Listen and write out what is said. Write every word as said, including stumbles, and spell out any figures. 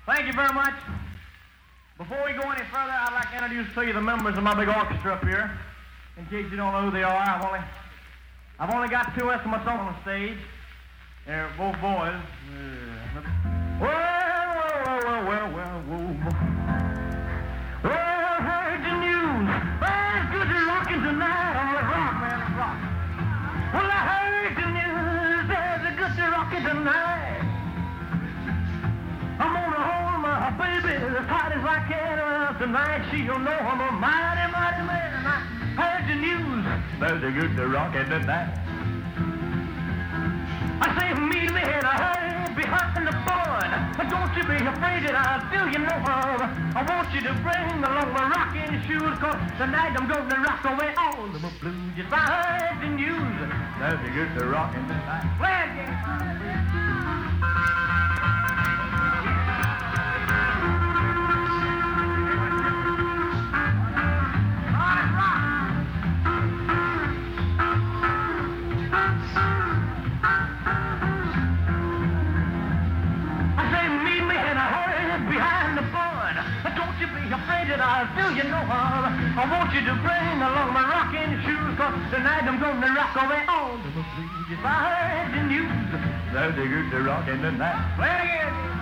Thank you very much. Before we go any further, I'd like to introduce to you the members of my big orchestra up here. In case you don't know who they are, I've only, I've only got two instruments on the stage. They're both boys. Well, well, well, well, well, well. Well, I heard the news. Well, it's good to rockin' tonight on the rock, man, rock. Well, I heard the news. There's a good to rockin' tonight. I'm gonna hold my baby as tight as I can uh, tonight. She'll know I'm a mighty, mighty man. And I heard the news. There's a good to rockin' tonight. I say meet me in a hurry behind the barn. Don't you be afraid that I'll do you no harm. I want you to bring along my rocking shoes, cause tonight I'm gonna rock away all of my blues. Just I heard the news. There's a good to rockin' tonight. Well, yeah. I'll do you no harm. I want you to bring along my rocking shoes, cause tonight I'm gonna rock away all the blues. If I heard the news, there's a good to rockin' tonight. Play it again.